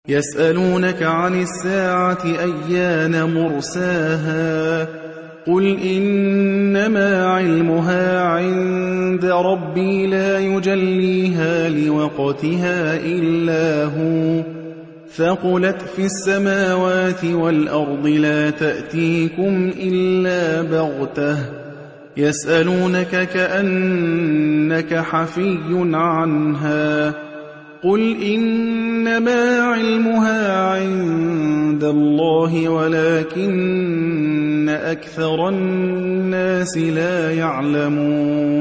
يسألونك عن الساعة أيان مرساها قل إنما علمها عند ربي لا يجليها لوقتها إلا هو ثقلت في السماوات والأرض لا تأتيكم إلا بغتة يسألونك كأنك حفي عنها قل إنما علمها عند الله ولكن أكثر الناس لا يعلمون